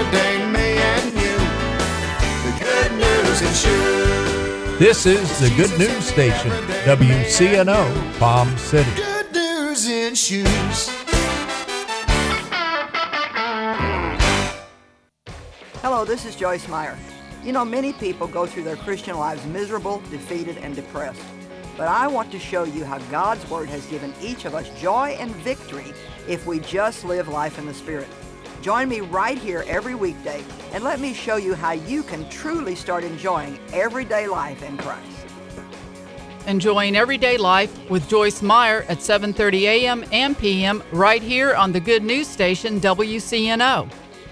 every day, me and you. The Good News in Shoes. This is the Good News Station, WCNO, Palm City. Good News in Shoes. Hello, this is Joyce Meyer. You know, many people go through their Christian lives miserable, defeated, and depressed. But I want to show you how God's Word has given each of us joy and victory if we just live life in the Spirit. Join me right here every weekday and let me show you how you can truly start enjoying everyday life in Christ. Enjoying Everyday Life with Joyce Meyer at 7:30 a.m. and p.m. right here on the Good News Station, WCNO.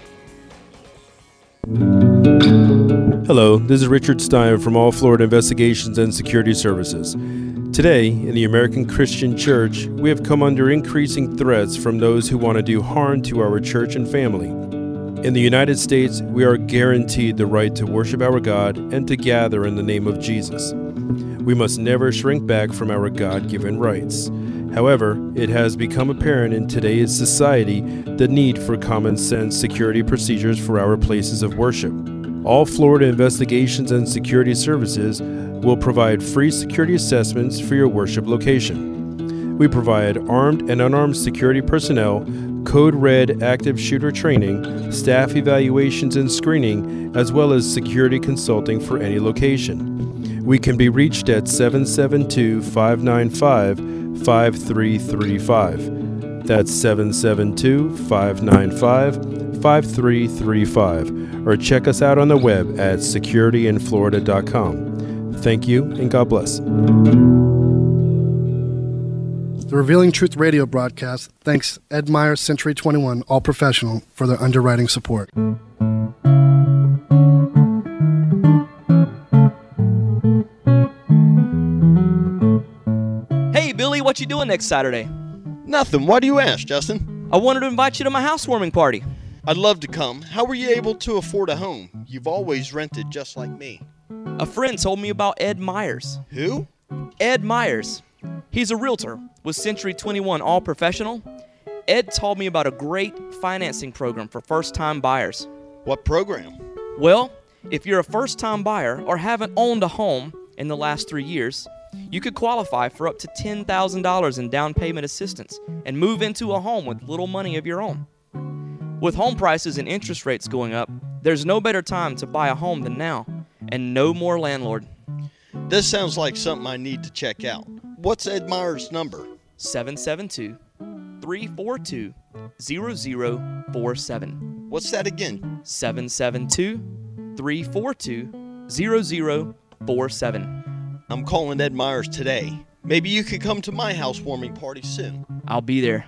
Hello, this is Richard Stein from All Florida Investigations and Security Services. Today, in the American Christian Church, we have come under increasing threats from those who want to do harm to our church and family. In the United States, we are guaranteed the right to worship our God and to gather in the name of Jesus. We must never shrink back from our God-given rights. However, it has become apparent in today's society the need for common sense security procedures for our places of worship. All Florida Investigations and Security Services will provide free security assessments for your worship location. We provide armed and unarmed security personnel, Code Red active shooter training, staff evaluations and screening, as well as security consulting for any location. We can be reached at 772-595-5335. That's 772-595-5335. Or check us out on the web at securityinflorida.com. Thank you, and God bless. The Revealing Truth radio broadcast thanks Ed Meyer Century 21 All Professional for their underwriting support. Hey, Billy, what you doing next Saturday? Nothing. Why do you ask, Justin? I wanted to invite you to my housewarming party. I'd love to come. How were you able to afford a home? You've always rented just like me. A friend told me about Ed Myers. Who? Ed Myers. He's a realtor with Century 21 All Professional. Ed told me about a great financing program for first-time buyers. What program? Well, if you're a first-time buyer or haven't owned a home in the last 3 years, you could qualify for up to $10,000 in down payment assistance and move into a home with little money of your own. With home prices and interest rates going up, there's no better time to buy a home than now, and no more landlord. This sounds like something I need to check out. What's Ed Meyer's number? 772-342-0047. What's that again? 772-342-0047. I'm calling Ed Myers today. Maybe you could come to my housewarming party soon. I'll be there.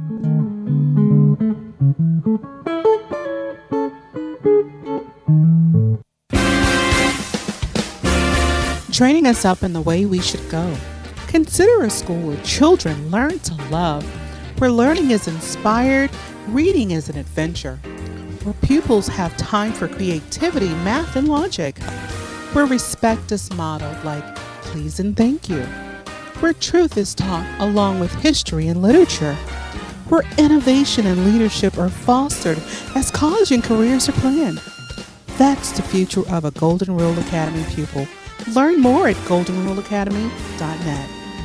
Training us up in the way we should go. Consider a school where children learn to love, where learning is inspired, reading is an adventure, where pupils have time for creativity, math, and logic, where respect is modeled like please and thank you, where truth is taught along with history and literature, where innovation and leadership are fostered as college and careers are planned. That's the future of a Golden Rule Academy pupil. Learn more at goldenruleacademy.net.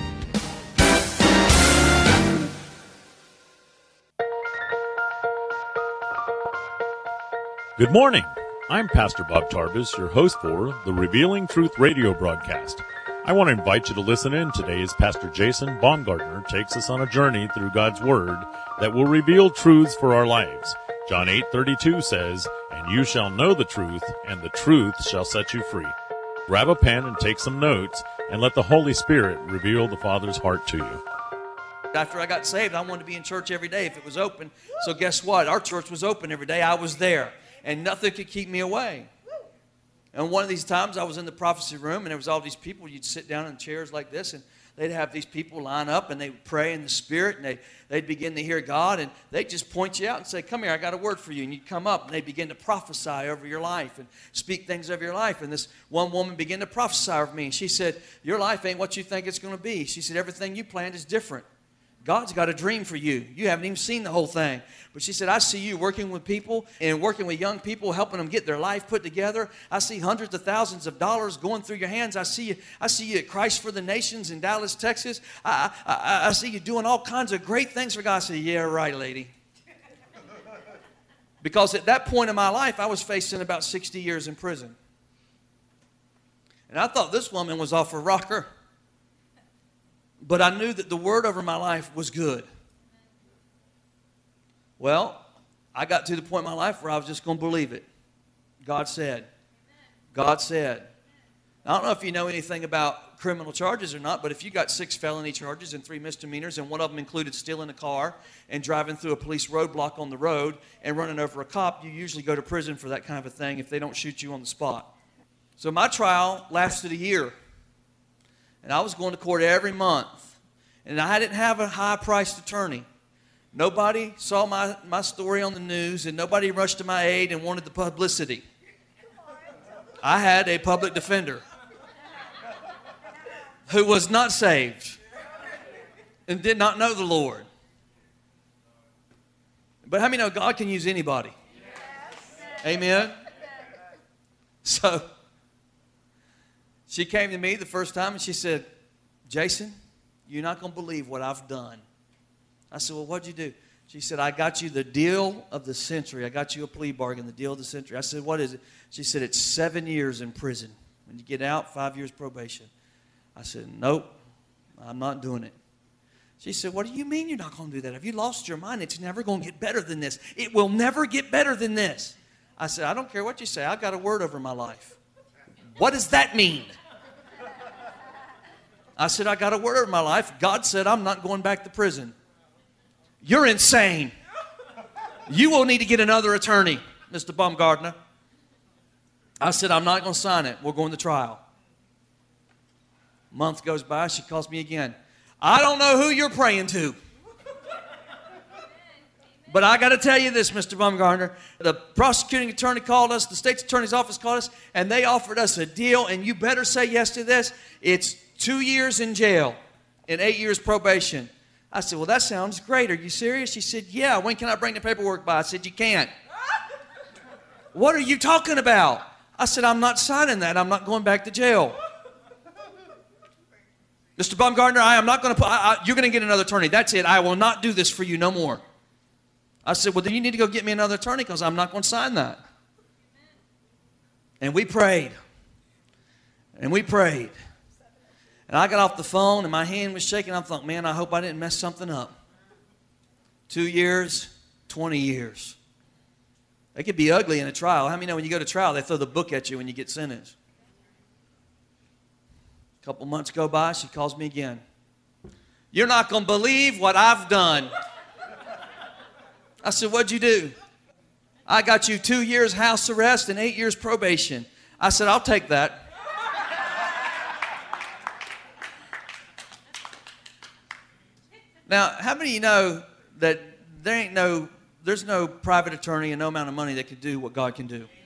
Good morning. I'm Pastor Bob Tarbus, your host for the Revealing Truth radio broadcast. I want to invite you to listen in today as Pastor Jason Baumgartner takes us on a journey through God's Word that will reveal truths for our lives. John 8:32 says, "And you shall know the truth, and the truth shall set you free." Grab a pen and take some notes, and let the Holy Spirit reveal the Father's heart to you. After I got saved, I wanted to be in church every day if it was open. So guess what? Our church was open every day. I was there, and nothing could keep me away. And one of these times, I was in the prophecy room, and there was all these people. You'd sit down in chairs like this, and they'd have these people line up, and they would pray in the Spirit, and they'd begin to hear God, and they'd just point you out and say, "Come here, I got a word for you." And you'd come up, and they'd begin to prophesy over your life and speak things over your life. And this one woman began to prophesy over me, and she said, "Your life ain't what you think it's going to be." She said, "Everything you planned is different. God's got a dream for you. You haven't even seen the whole thing. But she said, I see you working with people and working with young people, helping them get their life put together. I see hundreds of thousands of dollars going through your hands. I see you at Christ for the Nations in Dallas, Texas. I see you doing all kinds of great things for God. I said, yeah, right, lady. Because at that point in my life, I was facing about 60 years in prison. And I thought this woman was off her rocker. But I knew that the word over my life was good. Well, I got to the point in my life where I was just going to believe it. God said. God said. I don't know if you know anything about criminal charges or not, but if you got 6 felony charges and 3 misdemeanors, and one of them included stealing a car and driving through a police roadblock on the road and running over a cop, you usually go to prison for that kind of a thing if they don't shoot you on the spot. So my trial lasted a year. And I was going to court every month. And I didn't have a high-priced attorney. Nobody saw my story on the news, and nobody rushed to my aid and wanted the publicity. I had a public defender who was not saved and did not know the Lord. But how many know God can use anybody? Amen? So she came to me the first time and she said, Jason, you're not going to believe what I've done. I said, well, what'd you do? She said, I got you the deal of the century. I got you a plea bargain, the deal of the century. I said, what is it? She said, it's 7 years in prison. When you get out, 5 years probation. I said, nope, I'm not doing it. She said, what do you mean you're not going to do that? Have you lost your mind? It's never going to get better than this. It will never get better than this. I said, I don't care what you say. I've got a word over my life. What does that mean? I said, I got a word over my life. God said, I'm not going back to prison. You're insane. You will need to get another attorney, Mr. Baumgartner. I said, I'm not going to sign it. We're going to trial. A month goes by. She calls me again. I don't know who you're praying to. But I got to tell you this, Mr. Baumgartner. The prosecuting attorney called us. The state's attorney's office called us. And they offered us a deal. And you better say yes to this. It's 2 years in jail and 8 years probation. I said, well, that sounds great. Are you serious? She said, yeah. When can I bring the paperwork by? I said, you can't. What are you talking about? I said, I'm not signing that. I'm not going back to jail. Mr. Baumgartner, I am not going to you're going to get another attorney. That's it. I will not do this for you no more. I said, well, then you need to go get me another attorney because I'm not going to sign that. And we prayed. And we prayed. And I got off the phone and my hand was shaking. I thought, man, I hope I didn't mess something up. 2 years, 20 years. They could be ugly in a trial. How many know when you go to trial, they throw the book at you when you get sentenced? A couple months go by, she calls me again. You're not going to believe what I've done. I said, what'd you do? I got you 2 years house arrest and 8 years probation. I said, I'll take that. Now, how many of you know that there's no private attorney and no amount of money that could do what God can do?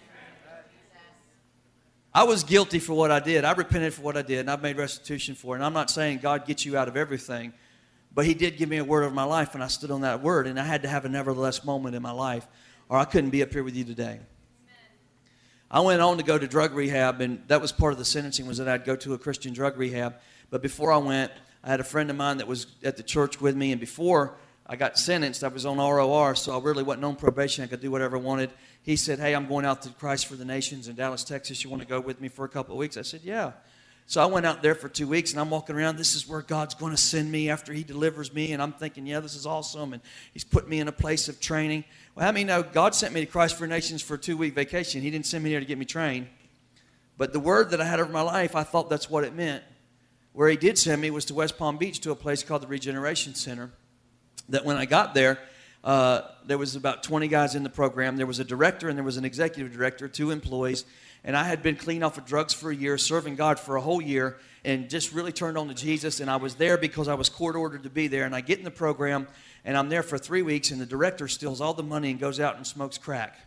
I was guilty for what I did. I repented for what I did, and I've made restitution for it. And I'm not saying God gets you out of everything, but He did give me a word over my life, and I stood on that word, and I had to have a nevertheless moment in my life, or I couldn't be up here with you today. I went on to go to drug rehab, and that was part of the sentencing, was that I'd go to a Christian drug rehab. But before I went, I had a friend of mine that was at the church with me, and before I got sentenced, I was on ROR, so I really wasn't on probation. I could do whatever I wanted. He said, hey, I'm going out to Christ for the Nations in Dallas, Texas. You want to go with me for a couple of weeks? I said, yeah. So I went out there for 2 weeks, and I'm walking around. This is where God's going to send me after He delivers me, and I'm thinking, yeah, this is awesome, and He's put me in a place of training. Well, how many know God sent me to Christ for the Nations for a 2-week vacation? He didn't send me there to get me trained. But the word that I had over my life, I thought that's what it meant. Where He did send me was to West Palm Beach to a place called the Regeneration Center. That when I got there, there was about 20 guys in the program. There was a director and there was an executive director, 2 employees. And I had been clean off of drugs for a year, serving God for a whole year, and just really turned on to Jesus. And I was there because I was court ordered to be there. And I get in the program, and I'm there for 3 weeks, and the director steals all the money and goes out and smokes crack.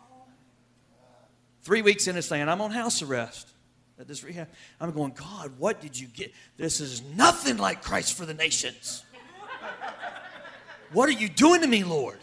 3 weeks in this thing, and I'm on house arrest at this rehab. I'm going, God, what did you get? This is nothing like Christ for the Nations. What are you doing to me, Lord?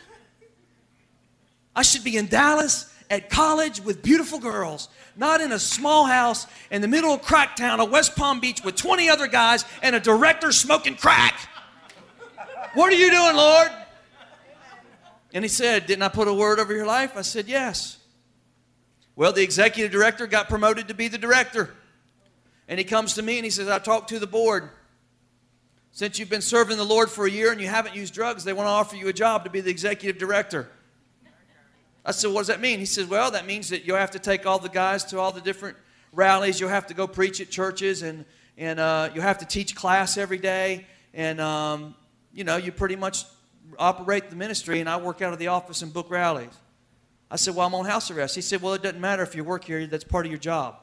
I should be in Dallas at college with beautiful girls, not in a small house in the middle of crack town of West Palm Beach with 20 other guys and a director smoking crack. What are you doing, Lord? And he said, didn't I put a word over your life? I said, yes. Well, the executive director got promoted to be the director. And he comes to me and he says, I talked to the board. Since you've been serving the Lord for a year and you haven't used drugs, they want to offer you a job to be the executive director. I said, what does that mean? He said, well, that means that you'll have to take all the guys to all the different rallies. You'll have to go preach at churches, and you'll have to teach class every day. And, you pretty much operate the ministry, and I work out of the office and book rallies. I said, well, I'm on house arrest. He said, well, it doesn't matter if you work here. That's part of your job.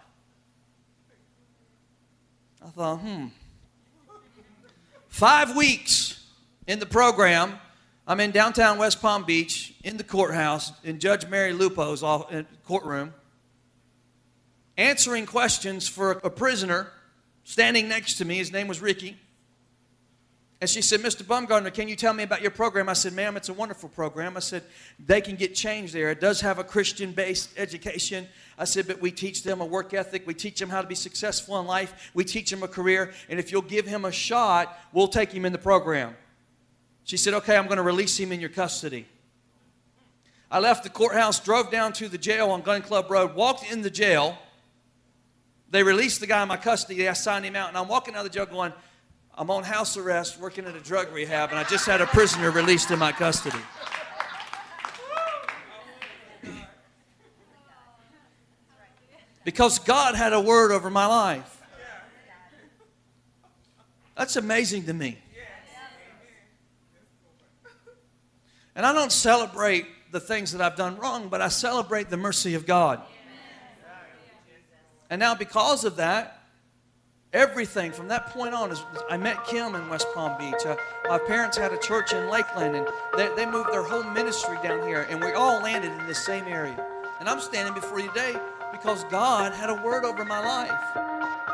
I thought, 5 weeks in the program. I'm in downtown West Palm Beach in the courthouse in Judge Mary Lupo's courtroom, answering questions for a prisoner standing next to me. His name was Ricky. And she said, Mr. Baumgartner, can you tell me about your program? I said, ma'am, it's a wonderful program. I said, they can get changed there. It does have a Christian-based education. I said, but we teach them a work ethic. We teach them how to be successful in life. We teach them a career. And if you'll give him a shot, we'll take him in the program. She said, okay, I'm going to release him in your custody. I left the courthouse, drove down to the jail on Gun Club Road, walked in the jail. They released the guy in my custody. I signed him out. And I'm walking out of the jail going, I'm on house arrest, working at a drug rehab, and I just had a prisoner released in my custody. Because God had a word over my life. That's amazing to me. And I don't celebrate the things that I've done wrong, but I celebrate the mercy of God. And now because of that, everything from that point on, I met Kim in West Palm Beach. My parents had a church in Lakeland, and they moved their whole ministry down here, and we all landed in this same area. And I'm standing before you today because God had a word over my life.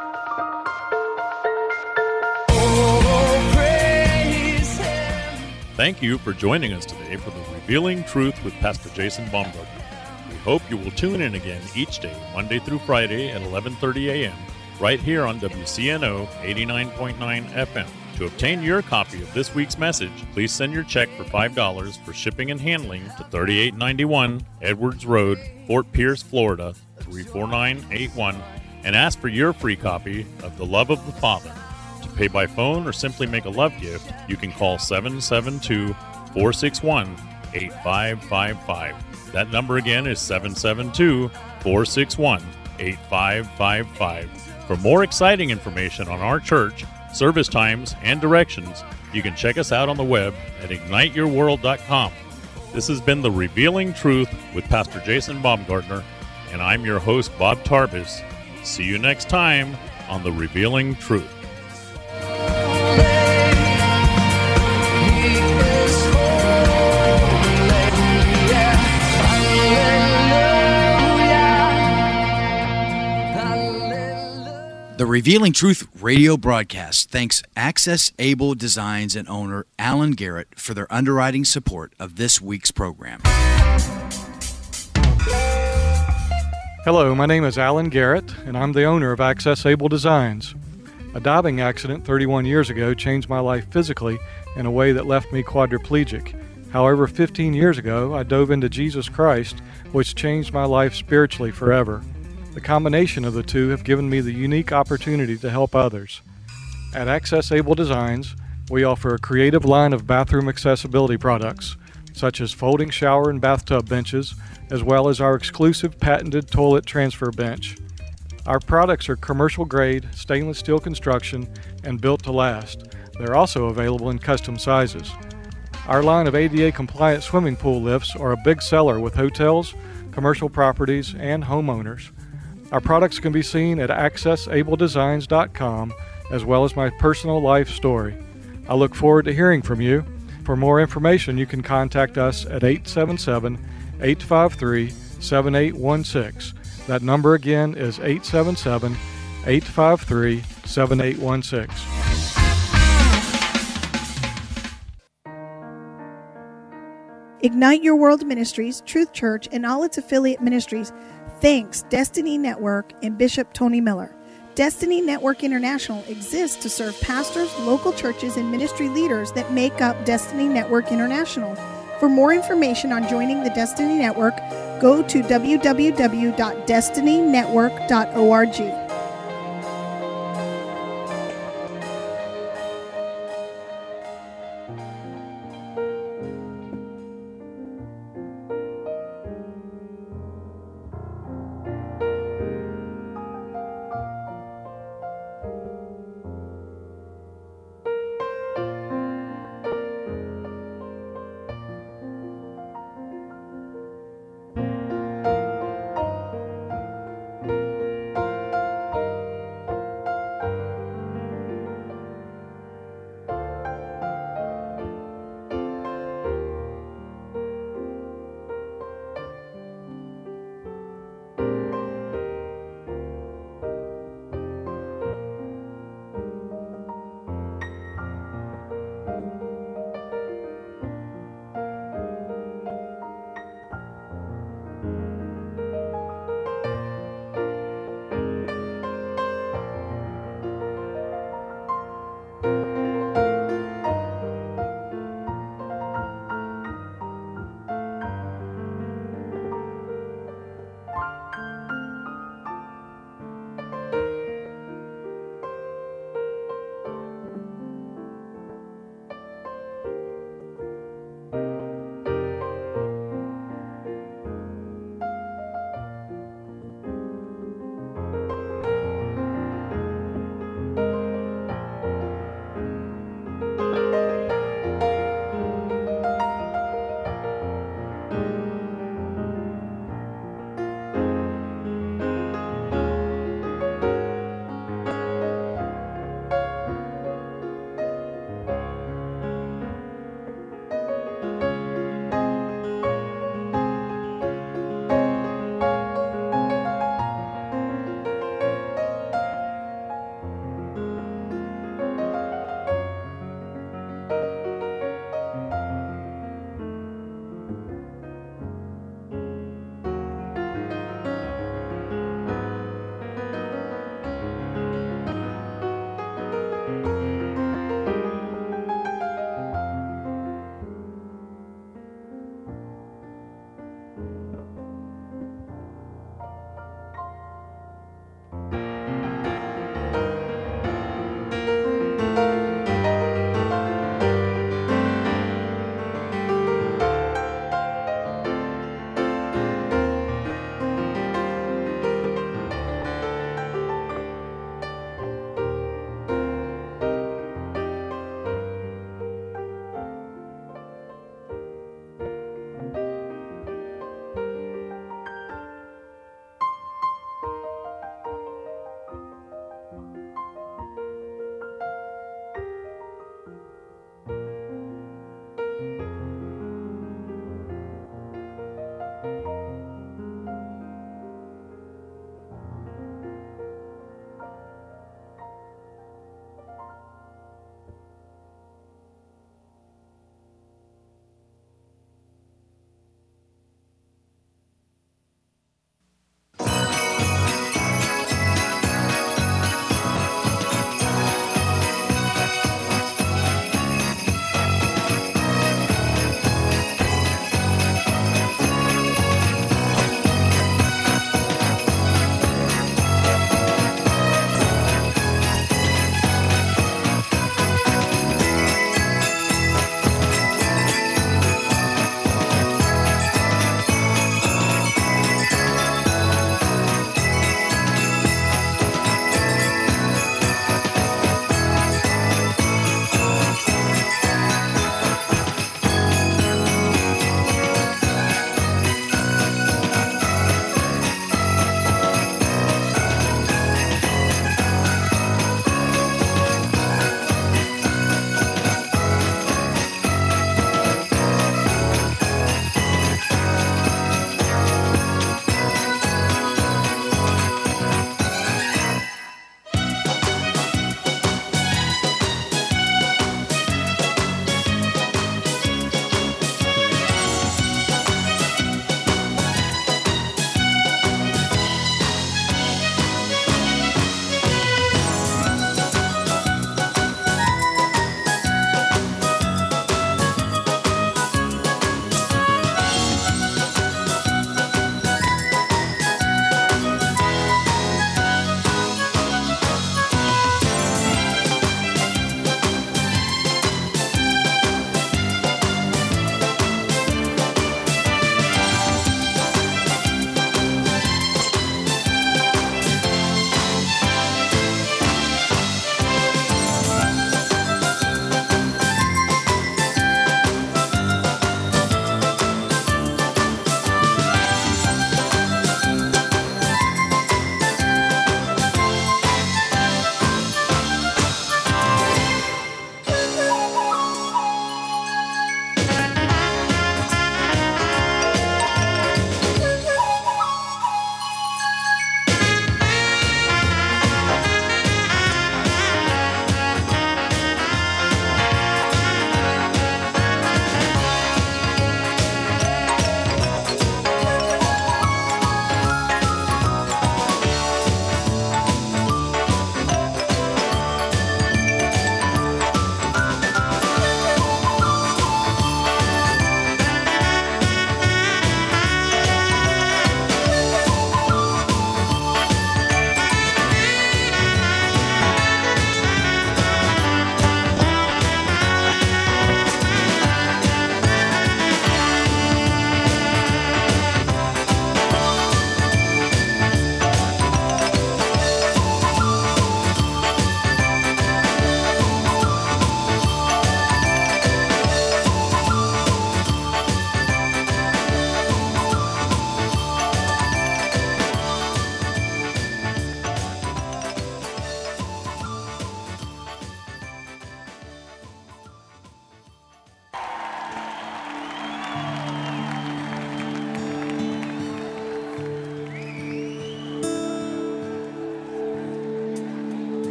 Thank you for joining us today for the Revealing Truth with Pastor Jason Baumgartner. We hope you will tune in again each day, Monday through Friday at 11:30 a.m., right here on WCNO 89.9 FM. To obtain your copy of this week's message, please send your check for $5 for shipping and handling to 3891 Edwards Road, Fort Pierce, Florida, 34981, and ask for your free copy of The Love of the Father. To pay by phone or simply make a love gift, you can call 772-461-8555. That number again is 772-461-8555. For more exciting information on our church, service times, and directions, you can check us out on the web at igniteyourworld.com. This has been The Revealing Truth with Pastor Jason Baumgartner, and I'm your host, Bob Tarbis. See you next time on The Revealing Truth. The Revealing Truth radio broadcast thanks Access Able Designs and owner Alan Garrett for their underwriting support of this week's program. Hello, my name is Alan Garrett, and I'm the owner of Access Able Designs. A diving accident 31 years ago changed my life physically in a way that left me quadriplegic. However, 15 years ago, I dove into Jesus Christ, which changed my life spiritually forever. The combination of the two have given me the unique opportunity to help others. At Access Able Designs, we offer a creative line of bathroom accessibility products, such as folding shower and bathtub benches, as well as our exclusive patented toilet transfer bench. Our products are commercial grade, stainless steel construction, and built to last. They're also available in custom sizes. Our line of ADA compliant swimming pool lifts are a big seller with hotels, commercial properties, and homeowners. Our products can be seen at accessabledesigns.com, as well as my personal life story. I look forward to hearing from you. For more information, you can contact us at 877-853-7816. That number again is 877-853-7816. Ignite Your World Ministries, Truth Church, and all its affiliate ministries thanks Destiny Network and Bishop Tony Miller. Destiny Network International exists to serve pastors, local churches, and ministry leaders that make up Destiny Network International. For more information on joining the Destiny Network, go to www.destinynetwork.org.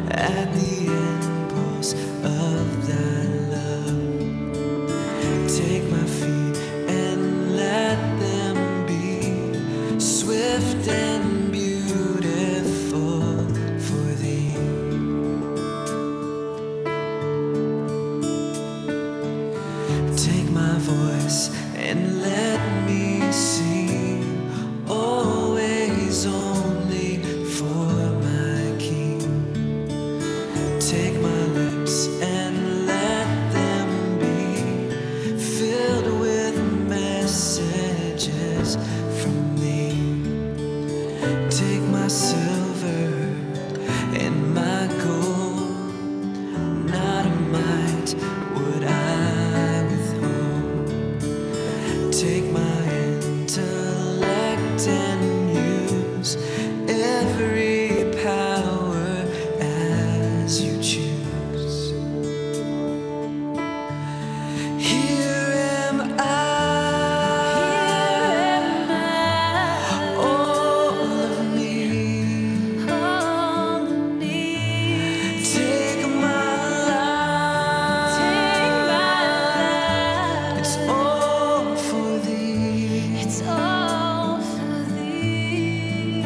at the impulse of thy love. Take my feet and let them be swift and beautiful for thee. Take my voice and let me sing always only for my King. Take my lips and let them be filled with messages from thee. Take my silver and my gold, not a mite would I withhold. Take my intellect and use every power as you choose. Here am I, all of me. Take my life, it's all for thee. It's all for thee.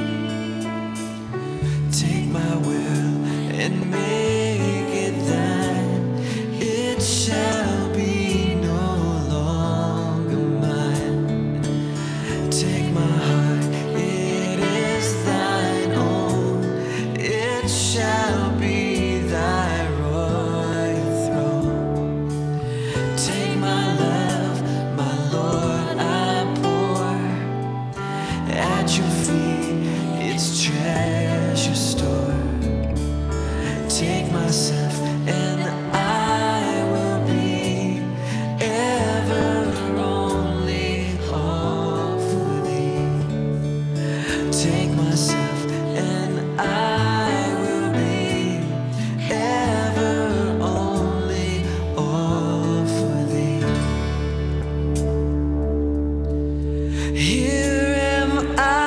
Take my will and make it thine. It shall be no longer mine. Take my heart, it is thine own. It shall be thy royal throne. Take my love, my Lord, I pour at your feet its treasure store. Take myself and I will be ever only all for thee. Take myself and I will be ever only all for thee. Here am I.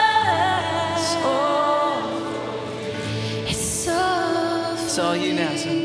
It's all you now, son.